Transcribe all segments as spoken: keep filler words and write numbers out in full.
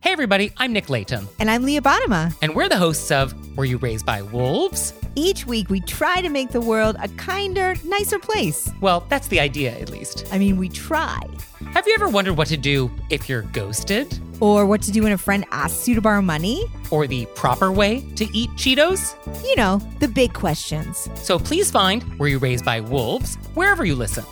Hey everybody, I'm Nick Latham. And I'm Leah Bottima. And we're the hosts of Were You Raised by Wolves? Each week we try to make the world a kinder, nicer place. Well, that's the idea, at least. I mean, we try. Have you ever wondered what to do if you're ghosted? Or what to do when a friend asks you to borrow money? Or the proper way to eat Cheetos? You know, the big questions. So please find Were You Raised by Wolves wherever you listen.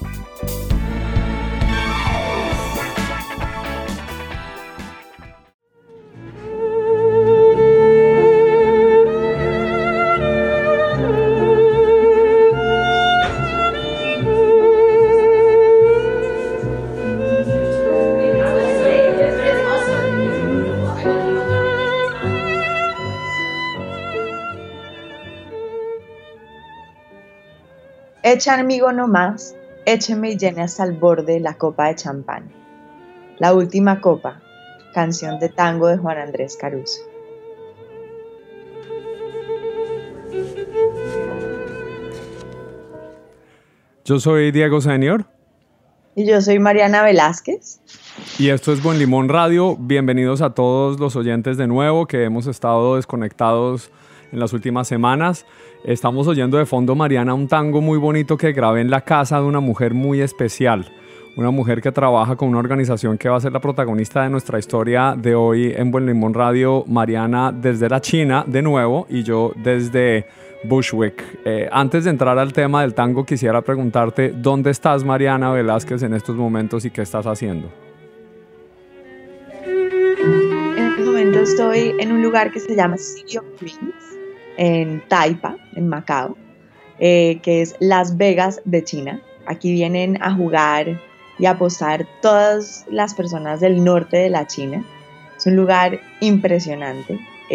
Echa amigo no más, écheme y llene hasta el borde la copa de champán. La última copa, canción de tango de Juan Andrés Caruso. Yo soy Diego Senior. Y yo soy Mariana Velázquez. Y esto es Buen Limón Radio. Bienvenidos a todos los oyentes de nuevo que hemos estado desconectados en las últimas semanas. Estamos oyendo de fondo, Mariana, un tango muy bonito que grabé en la casa de una mujer muy especial. Una mujer que trabaja con una organización que va a ser la protagonista de nuestra historia de hoy en Buen Limón Radio. Mariana desde la China, de nuevo, y yo desde Bushwick. Eh, antes de entrar al tema del tango, quisiera preguntarte, ¿dónde estás, Mariana Velázquez, en estos momentos y qué estás haciendo? En este momento estoy en un lugar que se llama City of Dreams, en Taipa, en Macao, eh, que es Las Vegas de China. Aquí vienen a jugar y a apostar todas las personas del norte de la China. Es un lugar impresionante.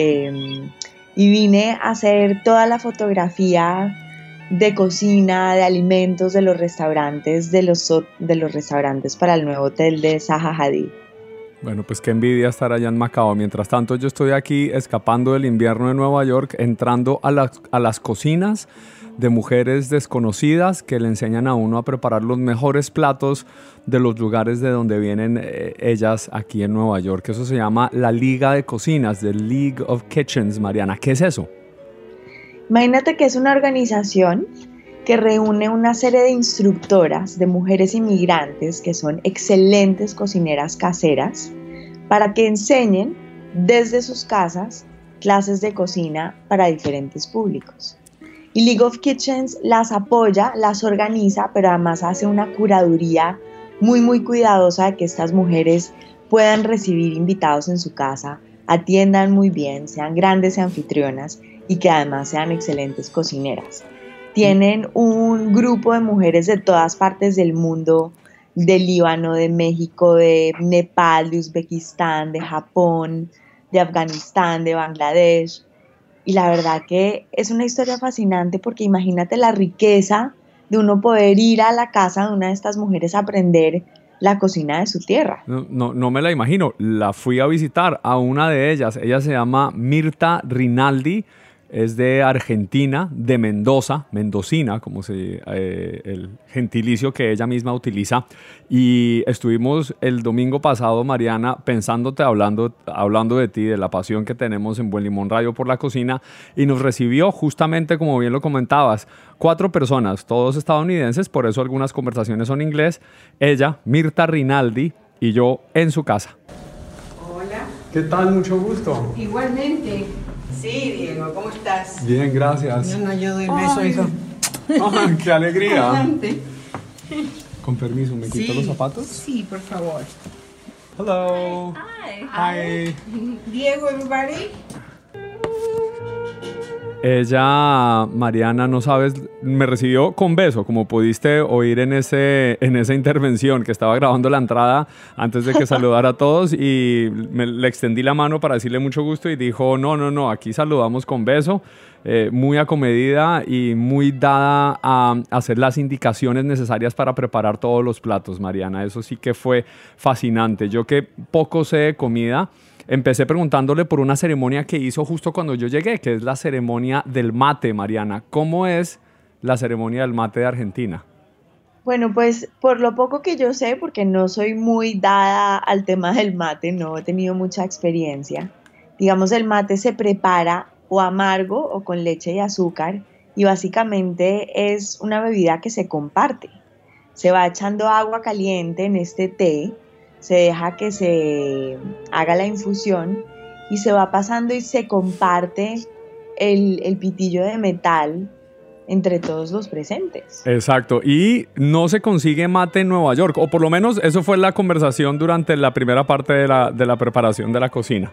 Eh, y vine a hacer toda la fotografía de cocina, de alimentos, de los restaurantes, de los, de los restaurantes para el nuevo hotel de Zaha Hadid. Bueno, pues qué envidia estar allá en Macao. Mientras tanto, yo estoy aquí escapando del invierno de Nueva York, entrando a las, a las cocinas de mujeres desconocidas que le enseñan a uno a preparar los mejores platos de los lugares de donde vienen eh, ellas aquí en Nueva York. Eso se llama la Liga de Cocinas, The League of Kitchens. Mariana, ¿qué es eso? Imagínate que es una organización que reúne una serie de instructoras de mujeres inmigrantes que son excelentes cocineras caseras para que enseñen desde sus casas clases de cocina para diferentes públicos. Y League of Kitchens las apoya, las organiza, pero además hace una curaduría muy muy cuidadosa de que estas mujeres puedan recibir invitados en su casa, atiendan muy bien, sean grandes anfitrionas y que además sean excelentes cocineras. Tienen un grupo de mujeres de todas partes del mundo, de Líbano, de México, de Nepal, de Uzbekistán, de Japón, de Afganistán, de Bangladesh. Y la verdad que es una historia fascinante porque imagínate la riqueza de uno poder ir a la casa de una de estas mujeres a aprender la cocina de su tierra. No, no, no me la imagino. La fui a visitar a una de ellas. Ella se llama Mirta Rinaldi. Es de Argentina, de Mendoza, mendocina, como se, eh, el gentilicio que ella misma utiliza. Y estuvimos el domingo pasado, Mariana, pensándote, hablando, hablando de ti, de la pasión que tenemos en Buen Limón Radio por la cocina, y nos recibió justamente, como bien lo comentabas, cuatro personas, todos estadounidenses, por eso algunas conversaciones son en inglés. Ella, Mirta Rinaldi, y yo en su casa. Hola. ¿Qué tal? Mucho gusto. Igualmente. Sí, Diego, ¿cómo estás? Bien, gracias. No, no, yo doy el beso, hijo. ¡Ay, qué alegría! Adelante. Con permiso, ¿me quito Sí. los zapatos? Sí, por favor. Hello. Hi. Hi. Diego, everybody. Ella, Mariana, no sabes, me recibió con beso, como pudiste oír en, ese, en esa intervención que estaba grabando la entrada antes de que saludara a todos, y me, le extendí la mano para decirle mucho gusto y dijo, no, no, no, aquí saludamos con beso. Eh, muy acomedida y muy dada a hacer las indicaciones necesarias para preparar todos los platos, Mariana. Eso sí que fue fascinante. Yo que poco sé de comida, empecé preguntándole por una ceremonia que hizo justo cuando yo llegué, que es la ceremonia del mate, Mariana. ¿Cómo es la ceremonia del mate de Argentina? Bueno, pues por lo poco que yo sé, porque no soy muy dada al tema del mate, no he tenido mucha experiencia. Digamos, el mate se prepara o amargo o con leche y azúcar y básicamente es una bebida que se comparte. Se va echando agua caliente en este té, se deja que se haga la infusión y se va pasando y se comparte el, el pitillo de metal entre todos los presentes. Exacto, y no se consigue mate en Nueva York, o por lo menos eso fue la conversación durante la primera parte de la, de la preparación de la cocina.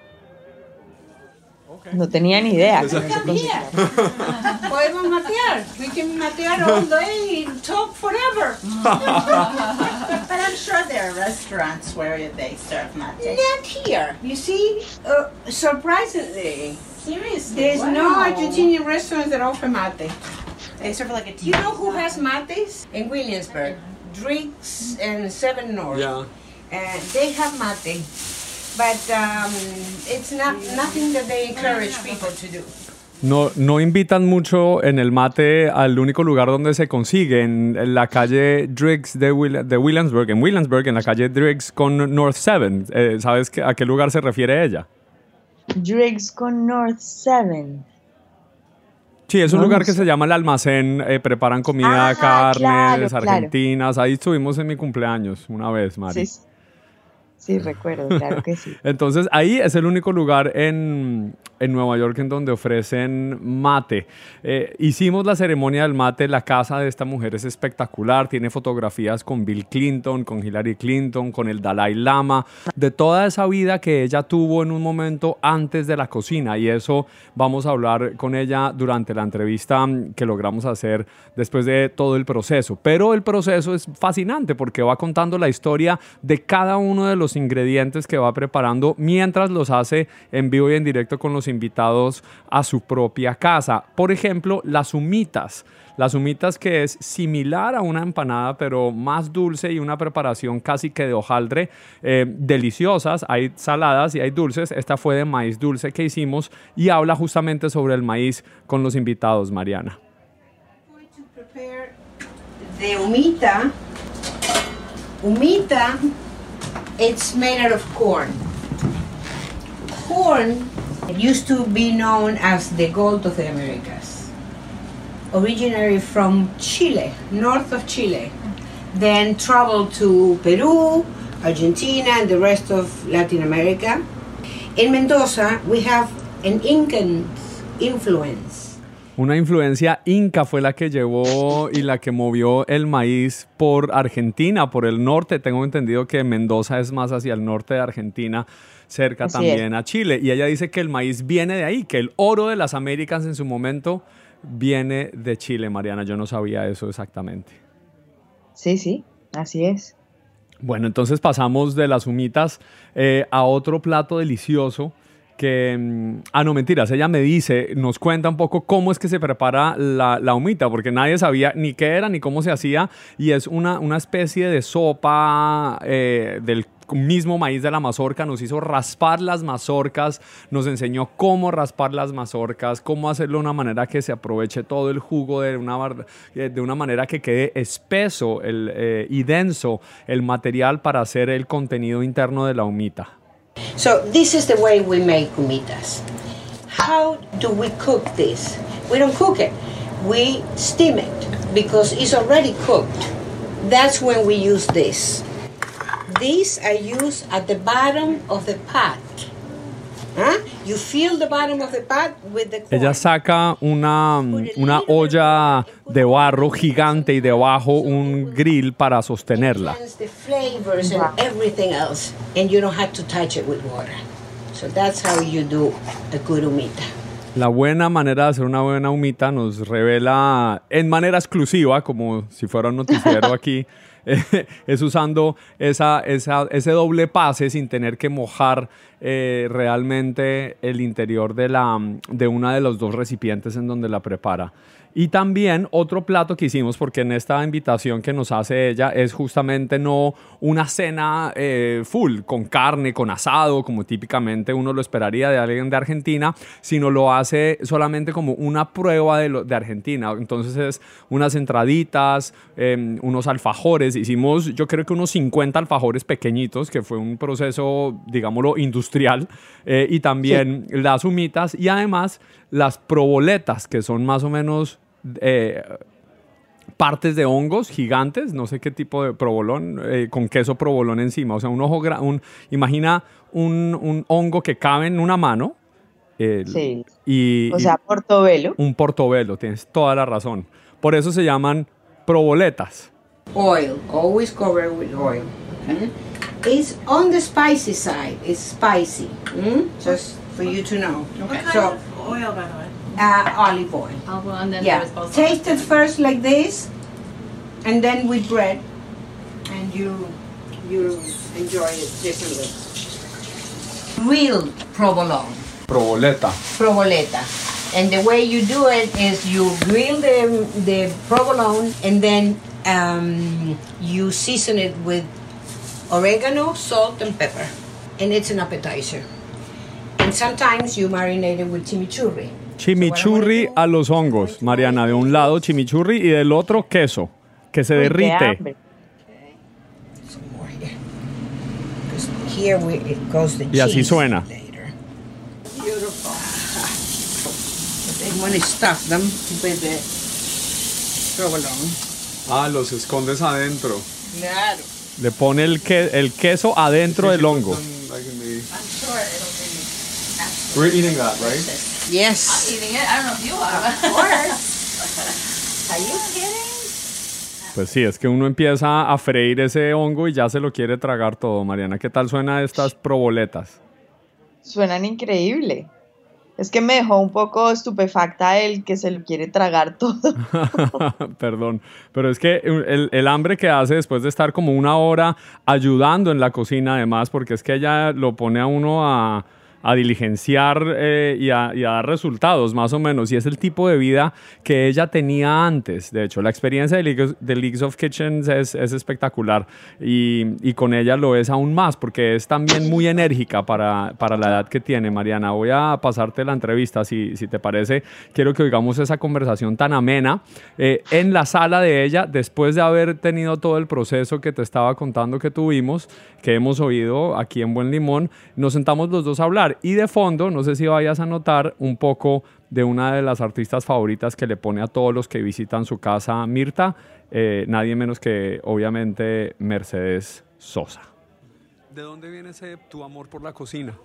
No tenía ni idea. que no se Come conseguía. here. Podemos matear. We can matear all day and talk forever. But I'm sure there are restaurants where they serve mate. Not here. You see, uh, surprisingly, Seriously, there's wow. no Argentinian restaurants that offer mate. They serve like a tea. You know who has mates? In Williamsburg. Drinks and Seven North. Yeah. And they have mate. But um, it's not nothing that they encourage people to do. No, no invitan mucho en el mate al único lugar donde se consigue, en, en la calle Driggs de, Will, de Williamsburg, en Williamsburg, en la calle Driggs con North seven. Eh, ¿Sabes que, a qué lugar se refiere ella? Driggs con North seven. Sí, es un No, lugar no que sé. se llama el almacén, eh, preparan comida, Ah, carnes claro, claro. argentinas. Ahí estuvimos en mi cumpleaños una vez, Mari. Sí, sí, recuerdo, claro que sí. Entonces ahí es el único lugar en, en Nueva York en donde ofrecen mate. Eh, hicimos la ceremonia del mate. La casa de esta mujer es espectacular. Tiene fotografías con Bill Clinton, con Hillary Clinton, con el Dalai Lama, de toda esa vida que ella tuvo en un momento antes de la cocina. Y eso vamos a hablar con ella durante la entrevista que logramos hacer después de todo el proceso. Pero el proceso es fascinante porque va contando la historia de cada uno de los ingredientes que va preparando mientras los hace en vivo y en directo con los invitados a su propia casa. Por ejemplo, las humitas. Las humitas, que es similar a una empanada pero más dulce y una preparación casi que de hojaldre, eh, deliciosas. Hay saladas y hay dulces. Esta fue de maíz dulce que hicimos y habla justamente sobre el maíz con los invitados, Mariana. Going to prepare the humita. Humita, it's made out of corn. Corn used to be known as the gold of the Americas. Originally from Chile, north of Chile. Then traveled to Peru, Argentina, and the rest of Latin America. In Mendoza, we have an Incan influence. Una influencia inca fue la que llevó y la que movió el maíz por Argentina, por el norte. Tengo entendido que Mendoza es más hacia el norte de Argentina, cerca Así también es. a Chile. Y ella dice que el maíz viene de ahí, que el oro de las Américas en su momento viene de Chile, Mariana. Yo no sabía eso exactamente. Sí, sí, así es. Bueno, entonces pasamos de las humitas eh, a otro plato delicioso que... mm, Ah, no, mentiras. Ella me dice, nos cuenta un poco cómo es que se prepara la, la humita, porque nadie sabía ni qué era ni cómo se hacía. Y es una, una especie de sopa eh, del mismo maíz de la mazorca. Nos hizo raspar las mazorcas, nos enseñó cómo raspar las mazorcas, cómo hacerlo de una manera que se aproveche todo el jugo de una, bar- eh, de una manera que quede espeso el, eh, y denso el material para hacer el contenido interno de la humita. So this is the way we make humitas. How do we cook this? We don't cook it. We steam it because it's already cooked. That's when we use this. These are used at the bottom of the pot. Huh? You fill the bottom of the pot with the corn. Ella saca una, una olla de barro gigante y debajo un grill para sostenerla. Cleanse the flavors and everything else, and you don't have to touch it with water. So that's how you do a good humita. La buena manera de hacer una buena humita nos revela en manera exclusiva, como si fuera un noticiero aquí, eh, es usando esa, esa, ese doble pase sin tener que mojar eh, realmente el interior de, la, de una de los dos recipientes en donde la prepara. Y también otro plato que hicimos, porque en esta invitación que nos hace ella es justamente no una cena eh, full, con carne, con asado, como típicamente uno lo esperaría de alguien de Argentina, sino lo hace solamente como una prueba de, lo, de Argentina. Entonces es unas entraditas, eh, unos alfajores. Hicimos yo creo que unos cincuenta alfajores pequeñitos, que fue un proceso, digámoslo, industrial. Eh, y también sí. Las humitas y además las proboletas, que son más o menos... Eh, partes de hongos gigantes, no sé qué tipo de provolón, eh, con queso provolón encima, o sea, un ojo, gra- un, imagina un, un hongo que cabe en una mano. Eh, sí, y, o sea, portobelo. Un portobelo, tienes toda la razón. Por eso se llaman proboletas. Oil, always covered with oil. Mm? It's on the spicy side, it's spicy, mm? Just for you to know. Okay. So, Oil, by the way. Uh, olive oil. Olive oil, and then Yeah. there was both Taste it first like this, and then with bread, and you you enjoy it differently. Real provolone, Proboleta. provoleta, and the way you do it is you grill the the provolone, and then um, you season it with oregano, salt, and pepper, and it's an appetizer. And sometimes you marinate it with chimichurri. Chimichurri a los hongos, Mariana. De un lado chimichurri y del otro queso, que se Uy, qué derrite. hambre. Some more here. 'Cause here we, it goes the Y así cheese suena. later. Beautiful. But then when you stuff them with the provolone. Ah, los escondes adentro. Claro. Le pone el, que, el queso adentro del hongo. We're eating that, right? Yes. eating it. I don't know if you are. Of course. Are you kidding? Pues sí, es que uno empieza a freír ese hongo y ya se lo quiere tragar todo. Mariana, ¿qué tal suena estas proboletas? Suenan increíble. Es que me dejó un poco estupefacta el que se lo quiere tragar todo. Perdón, pero es que el, el hambre que hace después de estar como una hora ayudando en la cocina además, porque es que ella lo pone a uno a... a diligenciar eh, y, a, y a dar resultados, más o menos. Y es el tipo de vida que ella tenía antes. De hecho, la experiencia de League, de Leagues of Kitchens es, es espectacular. Y, y con ella lo es aún más, porque es también muy enérgica para, para la edad que tiene. Mariana, voy a pasarte la entrevista, si, si te parece. Quiero que oigamos esa conversación tan amena eh, en la sala de ella, después de haber tenido todo el proceso que te estaba contando que tuvimos, que hemos oído aquí en Buen Limón. Nos sentamos los dos a hablar. Y de fondo, no sé si vayas a notar un poco de una de las artistas favoritas que le pone a todos los que visitan su casa, Mirta, eh, nadie menos que, obviamente, Mercedes Sosa. ¿De dónde viene ese tu amor por la cocina?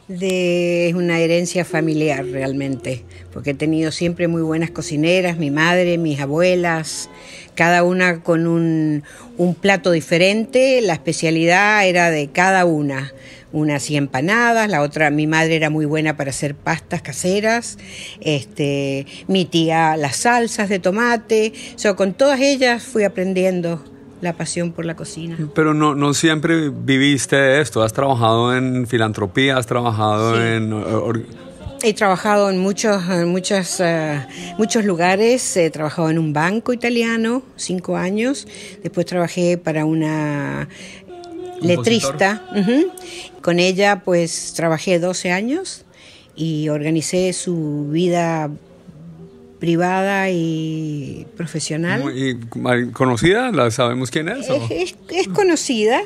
De una herencia familiar realmente, porque he tenido siempre muy buenas cocineras, mi madre, mis abuelas, cada una con un, un plato diferente, la especialidad era de cada una. Una hacía empanadas, la otra, mi madre era muy buena para hacer pastas caseras, este, mi tía las salsas de tomate, o sea, con todas ellas fui aprendiendo la pasión por la cocina. Pero no, no siempre viviste de esto, has trabajado en filantropía, has trabajado Sí. en... Or... He trabajado en muchos, en muchas, uh, muchos lugares, he trabajado en un banco italiano, cinco años, después trabajé para una... letrista, uh-huh. Con ella pues trabajé doce años y organicé su vida privada y profesional. ¿Y conocida? ¿La sabemos quién es? Es, es, es conocida,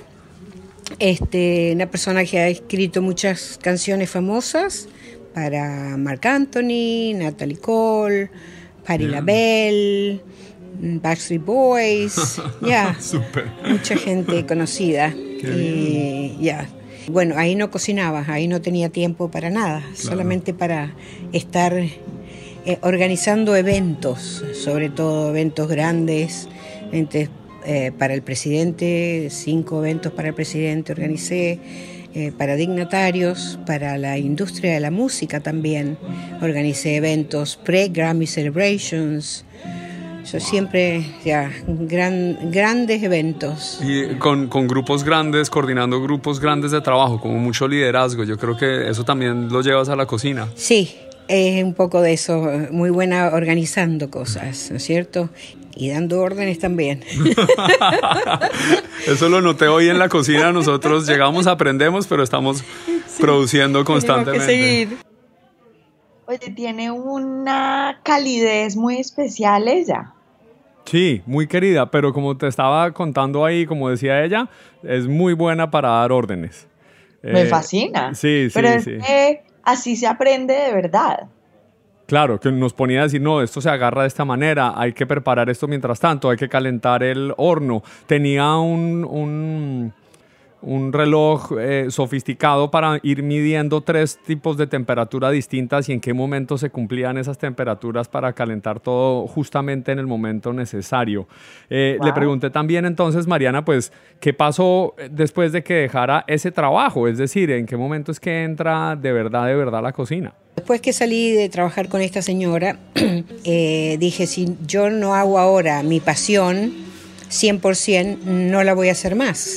este, una persona que ha escrito muchas canciones famosas para Marc Anthony, Natalie Cole, Patti LaBelle, Backstreet Boys, ya, yeah, Súper. Mucha gente conocida. Y ya, bueno, ahí no cocinaba, ahí no tenía tiempo para nada, claro. Solamente para estar eh, organizando eventos, sobre todo eventos grandes, eventos, eh, para el presidente, cinco eventos para el presidente organicé, eh, para dignatarios, para la industria de la música también, organicé eventos pre-Grammy Celebrations. Yo siempre, ya, gran, grandes eventos. Y con, con grupos grandes, coordinando grupos grandes de trabajo, como mucho liderazgo. Yo creo que eso también lo llevas a la cocina. Sí, Es un poco de eso, muy buena organizando cosas, ¿no es cierto? Y dando órdenes también. Eso lo noté hoy en la cocina. Nosotros llegamos, aprendemos, pero estamos sí, produciendo constantemente. Tenemos que seguir. Oye, tiene una calidez muy especial ella. Sí, muy querida, pero como te estaba contando ahí, como decía ella, es muy buena para dar órdenes. Me eh, fascina. Sí, sí, pero es sí. que así se aprende de verdad. Claro, que nos ponía a decir, no, esto se agarra de esta manera, hay que preparar esto mientras tanto, hay que calentar el horno. Tenía un, un, un reloj eh, sofisticado para ir midiendo tres tipos de temperatura distintas y en qué momento se cumplían esas temperaturas para calentar todo justamente en el momento necesario. Eh, wow. Le pregunté también entonces, Mariana, pues, ¿qué pasó después de que dejara ese trabajo? Es decir, ¿en qué momento es que entra de verdad, de verdad a la cocina? Después que salí de trabajar con esta señora, eh, dije, si yo no hago ahora mi pasión, cien por ciento no la voy a hacer más.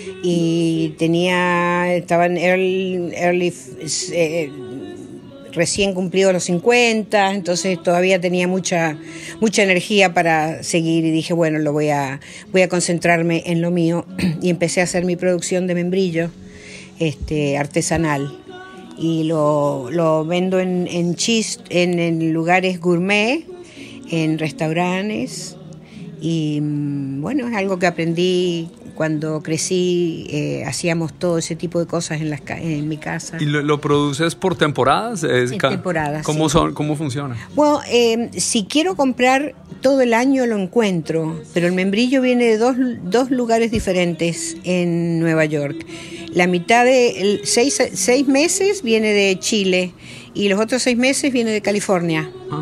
Y tenía, estaba en early, early eh, recién cumplido los cincuenta, entonces todavía tenía mucha, mucha energía para seguir y dije, bueno, lo voy a, voy a concentrarme en lo mío y empecé a hacer mi producción de membrillo este, artesanal. Y lo, lo vendo en, en, chis, en, en lugares gourmet, en restaurantes. Y bueno, es algo que aprendí cuando crecí, eh, hacíamos todo ese tipo de cosas en, las, en mi casa. ¿Y lo, lo produces por temporadas? Es en temporadas, ¿Cómo, sí. son, ¿Cómo funciona? Bueno, eh, si quiero comprar todo el año lo encuentro, pero el membrillo viene de dos, dos lugares diferentes en Nueva York. La mitad de el, seis, seis meses viene de Chile y los otros seis meses viene de California. Ah.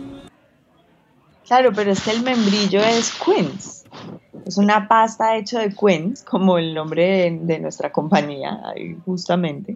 Claro, pero es que el membrillo es Queens. Es una pasta hecha de Queens, como el nombre de, de nuestra compañía, justamente.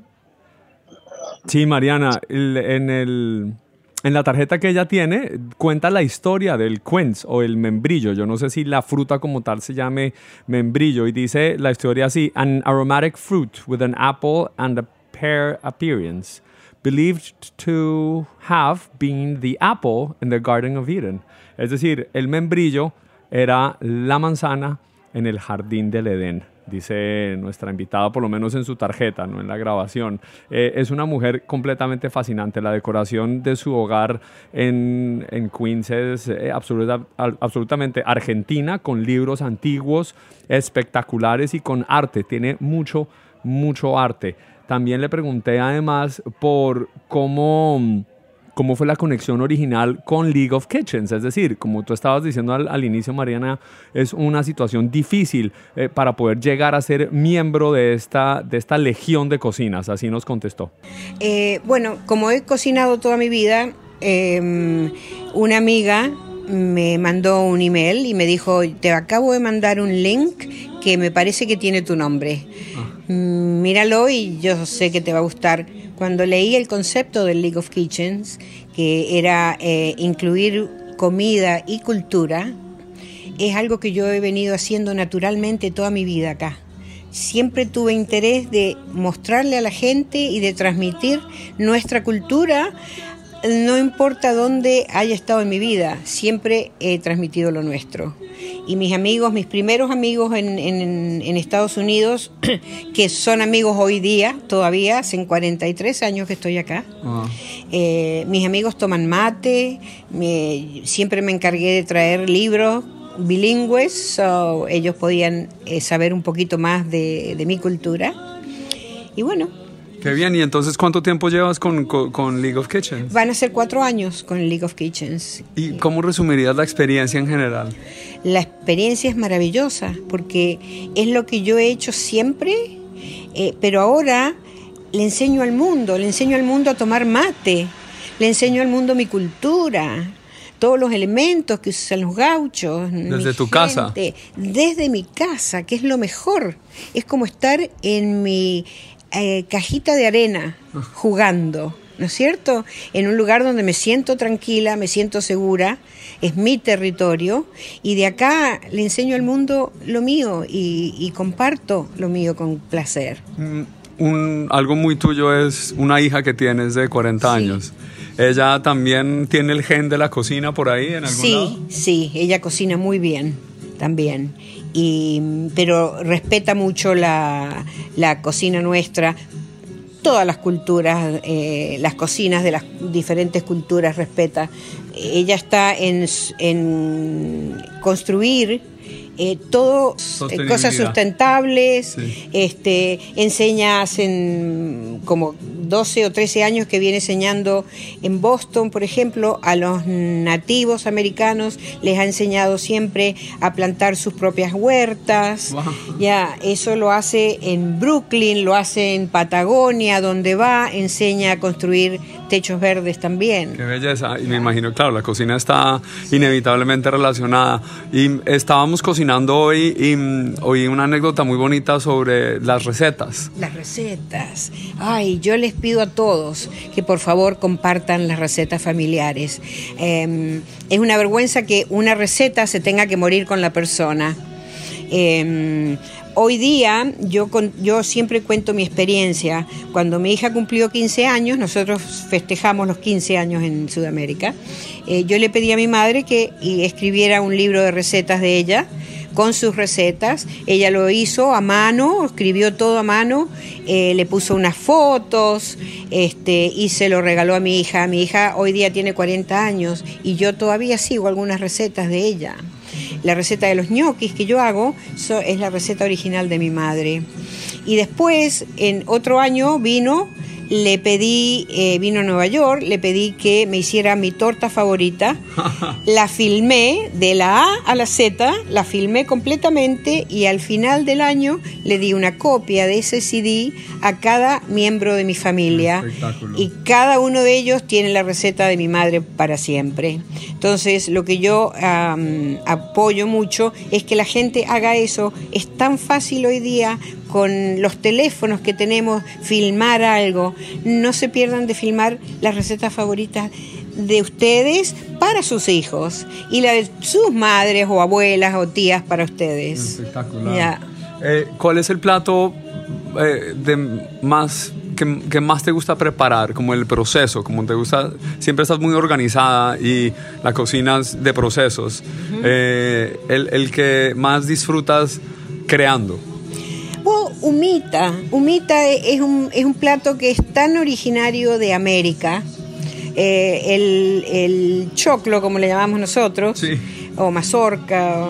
Sí, Mariana, el, en, el, en la tarjeta que ella tiene, cuenta la historia del quince o el membrillo. Yo no sé si la fruta como tal se llame membrillo. Y dice la historia así: an aromatic fruit with an apple and a pear appearance, believed to have been the apple in the Garden of Eden. Es decir, el membrillo era la manzana en el jardín del Edén, dice nuestra invitada, por lo menos en su tarjeta, no en la grabación. Eh, es una mujer completamente fascinante. La decoración de su hogar en, en Queens es eh, absoluta, absolutamente argentina, con libros antiguos espectaculares y con arte. Tiene mucho, mucho arte. También le pregunté además por cómo... ¿Cómo fue la conexión original con League of Kitchens? Es decir, como tú estabas diciendo al, al inicio, Mariana, es una situación difícil eh, para poder llegar a ser miembro de esta, de esta legión de cocinas. Así nos contestó. Eh, bueno, como he cocinado toda mi vida, eh, una amiga me mandó un email y me dijo, te acabo de mandar un link que me parece que tiene tu nombre. Ah. Míralo y yo sé que te va a gustar. Cuando leí el concepto del League of Kitchens, que era eh, incluir comida y cultura, es algo que yo he venido haciendo naturalmente toda mi vida acá. Siempre tuve interés de mostrarle a la gente y de transmitir nuestra cultura, no importa dónde haya estado en mi vida, siempre he transmitido lo nuestro. Y mis amigos, mis primeros amigos en, en, en Estados Unidos, que son amigos hoy día, todavía, hace cuarenta y tres años que estoy acá, uh-huh. eh, mis amigos toman mate, me, siempre me encargué de traer libros bilingües, so ellos podían eh, saber un poquito más de, de mi cultura. Y bueno. Qué bien, y entonces, ¿cuánto tiempo llevas con, con, con League of Kitchens? Van a ser cuatro años con League of Kitchens. ¿Y cómo resumirías la experiencia en general? La experiencia es maravillosa, porque es lo que yo he hecho siempre, eh, pero ahora le enseño al mundo, le enseño al mundo a tomar mate, le enseño al mundo mi cultura, todos los elementos que usan los gauchos. ¿Desde tu gente, casa? Desde mi casa, que es lo mejor. Es como estar en mi... Eh, cajita de arena jugando, ¿no es cierto? En un lugar donde me siento tranquila, me siento segura, es mi territorio y de acá le enseño al mundo lo mío y, y comparto lo mío con placer. Un, algo muy tuyo es una hija que tienes de cuarenta sí. años. ¿Ella también tiene el gen de la cocina por ahí en algún sí, lado? Sí, ella cocina muy bien también. Y, pero respeta mucho la, la cocina nuestra. Todas las culturas, eh, las cocinas de las diferentes culturas respeta. Ella está en, en construir eh, todo, eh, cosas sustentables, sí. este, enseña hace como doce o trece años que viene enseñando en Boston, por ejemplo, a los nativos americanos, les ha enseñado siempre a plantar sus propias huertas. Wow. Ya, eso lo hace en Brooklyn, lo hace en Patagonia, donde va, enseña a construir techos verdes también. Qué belleza, y me imagino, claro, la cocina está inevitablemente relacionada. Y estábamos cocinando hoy y um, oí una anécdota muy bonita sobre las recetas. Las recetas. Ay, yo les pido a todos que por favor compartan las recetas familiares. Eh, es una vergüenza que una receta se tenga que morir con la persona. Eh, Hoy día yo, con, yo siempre cuento mi experiencia. Cuando mi hija cumplió quince años, nosotros festejamos los quince años en Sudamérica, eh, yo le pedí a mi madre que escribiera un libro de recetas de ella, con sus recetas. Ella lo hizo a mano, escribió todo a mano, eh, le puso unas fotos este, y se lo regaló a mi hija. Mi hija hoy día tiene cuarenta años y yo todavía sigo algunas recetas de ella. La receta de los ñoquis que yo hago so, es la receta original de mi madre. Y después, en otro año, vino, le pedí, eh, vino a Nueva York, le pedí que me hiciera mi torta favorita. La filmé de la A a la Z, la filmé completamente y al final del año le di una copia de ese C D a cada miembro de mi familia. Y cada uno de ellos tiene la receta de mi madre para siempre. Entonces, lo que yo um, apoyo mucho es que la gente haga eso. Es tan fácil hoy día con los teléfonos que tenemos filmar algo. No se pierdan de filmar las recetas favoritas de ustedes para sus hijos y la de sus madres o abuelas o tías para ustedes. Espectacular. Ya. Eh, ¿Cuál es el plato eh, de más que, que más te gusta preparar? Como el proceso, como te gusta, siempre estás muy organizada y la cocina es de procesos. Uh-huh. eh, el, el que más disfrutas creando. Well, humita. Humita es un, es un plato que es tan originario de América. Eh, el, el choclo, como le llamamos nosotros, sí. o mazorca,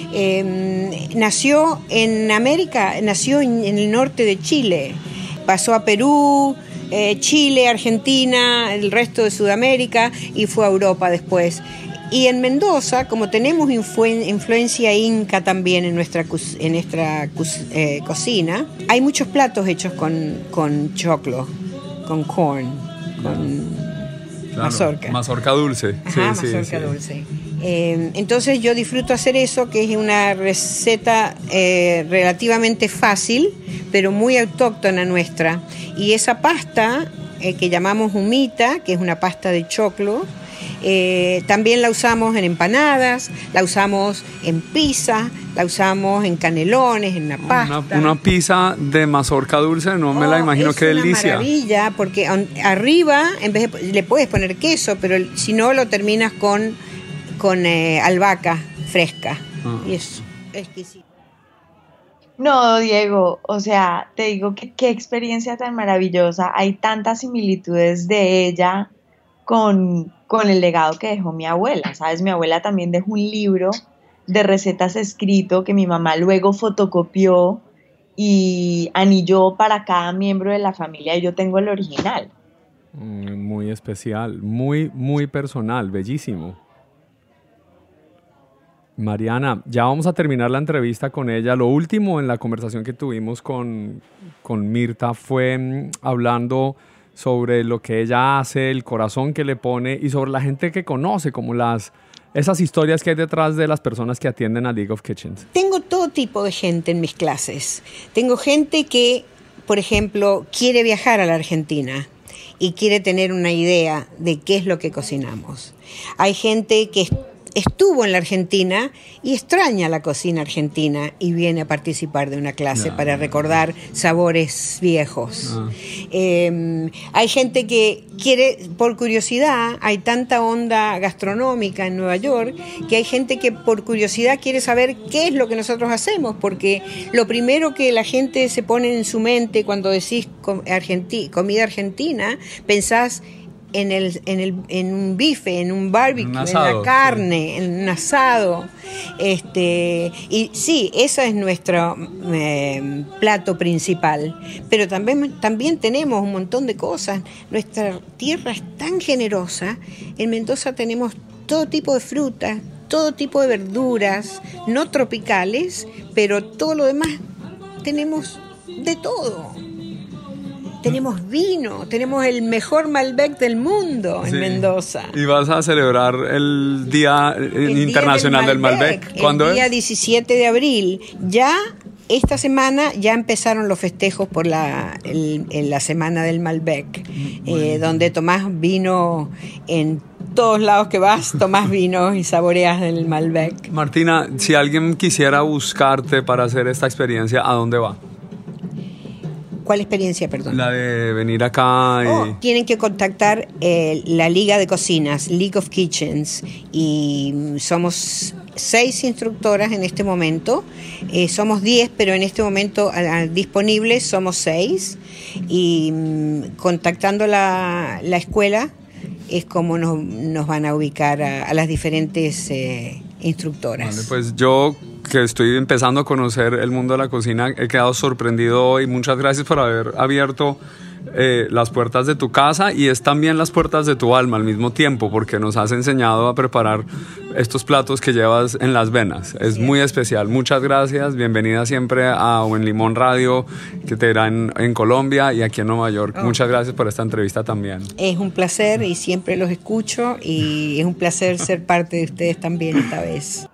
eh, nació en América, nació en, en el norte de Chile. Pasó a Perú, eh, Chile, Argentina, el resto de Sudamérica y fue a Europa después. Y en Mendoza, como tenemos influ- influencia inca también en nuestra, en nuestra eh, cocina, hay muchos platos hechos con, con choclo, con corn, con claro, mazorca. Mazorca dulce. Ajá, sí, mazorca sí, sí. dulce. Eh, entonces yo disfruto hacer eso, que es una receta eh, relativamente fácil, pero muy autóctona nuestra. Y esa pasta eh, que llamamos humita, que es una pasta de choclo, Eh, también la usamos en empanadas, la usamos en pizza, la usamos en canelones, en la pasta. Una, una pizza de mazorca dulce, no oh, me la imagino, qué delicia. Es una maravilla, porque arriba en vez de, le puedes poner queso, pero si no lo terminas con, con eh, albahaca fresca. Ah. Y es exquisito. No, Diego, o sea, te digo que qué experiencia tan maravillosa. Hay tantas similitudes de ella con, con el legado que dejó mi abuela, ¿sabes? Mi abuela también dejó un libro de recetas escrito que mi mamá luego fotocopió y anilló para cada miembro de la familia y yo tengo el original. Muy especial, muy, muy personal, bellísimo. Mariana, ya vamos a terminar la entrevista con ella. Lo último en la conversación que tuvimos con, con Mirta fue mmm, hablando sobre lo que ella hace, el corazón que le pone y sobre la gente que conoce, como las esas historias que hay detrás de las personas que atienden a League of Kitchens. Tengo todo tipo de gente en mis clases. Tengo gente que, por ejemplo, quiere viajar a la Argentina y quiere tener una idea de qué es lo que cocinamos. Hay gente que estuvo en la Argentina y extraña la cocina argentina y viene a participar de una clase no, para recordar sabores viejos. No. Eh, hay gente que quiere, por curiosidad, hay tanta onda gastronómica en Nueva York, que hay gente que por curiosidad quiere saber qué es lo que nosotros hacemos, porque lo primero que la gente se pone en su mente cuando decís com- argenti- comida argentina, pensás en el, en el, en un bife, en un barbecue, un asado, en la carne, sí. En un asado. Este, y sí, ese es nuestro eh, plato principal. Pero también, también tenemos un montón de cosas. Nuestra tierra es tan generosa. En Mendoza tenemos todo tipo de frutas, todo tipo de verduras, no tropicales, pero todo lo demás tenemos de todo. Tenemos vino, tenemos el mejor Malbec del mundo en sí. Mendoza. Y vas a celebrar el Día el Internacional del Malbec. Del Malbec. ¿Cuándo es? El día diecisiete de abril. Ya esta semana ya empezaron los festejos por la, el, en la Semana del Malbec, eh, donde tomás vino en todos lados que vas, tomás vino y saboreas el Malbec. Martina, si alguien quisiera buscarte para hacer esta experiencia, ¿a dónde va? ¿Cuál experiencia, perdón? La de venir acá y... Oh, tienen que contactar eh, la Liga de Cocinas, League of Kitchens, y somos seis instructoras en este momento. Eh, somos diez, pero en este momento uh, disponibles somos seis. Y um, contactando la, la escuela es como nos, nos van a ubicar a, a las diferentes eh, instructoras. Vale, pues yo, que estoy empezando a conocer el mundo de la cocina, he quedado sorprendido hoy. Muchas gracias por haber abierto eh, las puertas de tu casa, y es también las puertas de tu alma al mismo tiempo, porque nos has enseñado a preparar estos platos que llevas en las venas. Es muy especial. Muchas gracias. Bienvenida siempre a Buen Limón Radio, que te irá en, en Colombia y aquí en Nueva York. Oh. Muchas gracias por esta entrevista también. Es un placer y siempre los escucho, y es un placer ser parte de ustedes también esta vez.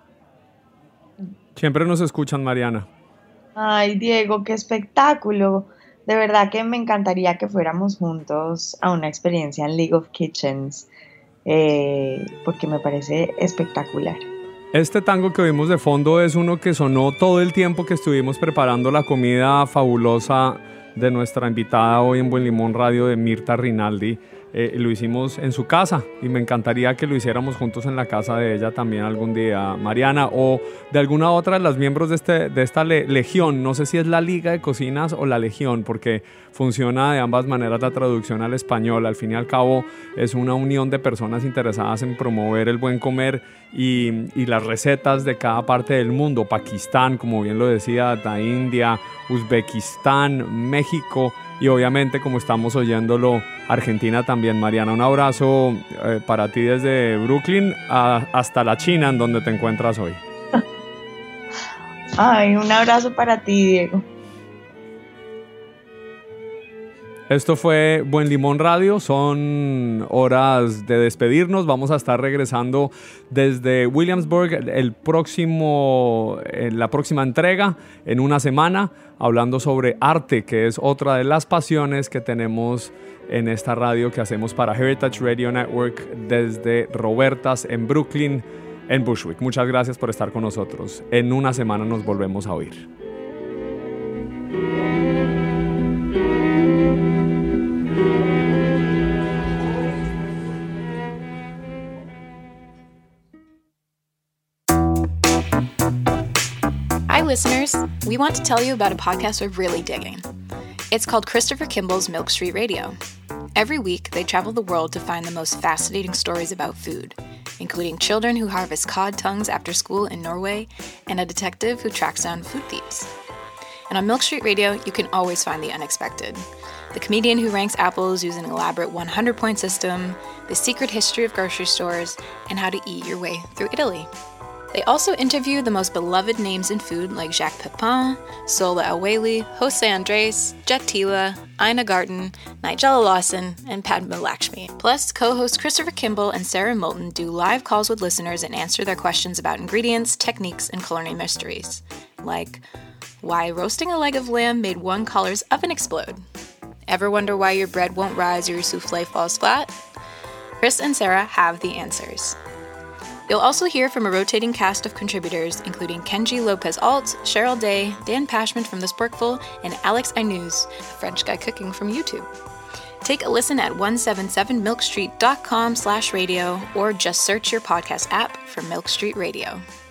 Siempre nos escuchan, Mariana. Ay, Diego, qué espectáculo. De verdad que me encantaría que fuéramos juntos a una experiencia en League of Kitchens, eh, porque me parece espectacular. Este tango que oímos de fondo es uno que sonó todo el tiempo que estuvimos preparando la comida fabulosa de nuestra invitada hoy en Buen Limón Radio, de Mirta Rinaldi. Eh, lo hicimos en su casa y me encantaría que lo hiciéramos juntos en la casa de ella también algún día, Mariana, o de alguna otra de las miembros de, este, de esta le- legión. No sé si es la Liga de Cocinas o la Legión, porque funciona de ambas maneras la traducción al español. Al fin y al cabo es una unión de personas interesadas en promover el buen comer y, y las recetas de cada parte del mundo. Pakistán, como bien lo decía, la India, Uzbekistán, México y obviamente, como estamos oyéndolo, Argentina también. Mariana, un abrazo eh, para ti desde Brooklyn a, hasta la China, en donde te encuentras hoy. Ay, un abrazo para ti, Diego. Esto fue Buen Limón Radio, son horas de despedirnos. Vamos a estar regresando desde Williamsburg el próximo, en la próxima entrega, en una semana, hablando sobre arte, que es otra de las pasiones que tenemos en esta radio que hacemos para Heritage Radio Network desde Robertas en Brooklyn, en Bushwick. Muchas gracias por estar con nosotros. En una semana nos volvemos a oír. Hi, listeners. We want to tell you about a podcast we're really digging. It's called Christopher Kimball's Milk Street Radio. Every week, they travel the world to find the most fascinating stories about food, including children who harvest cod tongues after school in Norway and a detective who tracks down food thieves. And on Milk Street Radio, you can always find the unexpected. The comedian who ranks apples using an elaborate one hundred point system, the secret history of grocery stores, and how to eat your way through Italy. They also interview the most beloved names in food like Jacques Pepin, Sola El-Waylly, Jose Andres, Jet Tila, Ina Garten, Nigella Lawson, and Padma Lakshmi. Plus, co-hosts Christopher Kimball and Sarah Moulton do live calls with listeners and answer their questions about ingredients, techniques, and culinary mysteries. Like, why roasting a leg of lamb made one color's oven explode? Ever wonder why your bread won't rise or your souffle falls flat? Chris and Sarah have the answers. You'll also hear from a rotating cast of contributors, including Kenji Lopez-Alt, Cheryl Day, Dan Pashman from The Sporkful, and Alex Ainuz, a French guy cooking from YouTube. Take a listen at one seventy-seven milk street dot com slash radio or just search your podcast app for Milk Street Radio.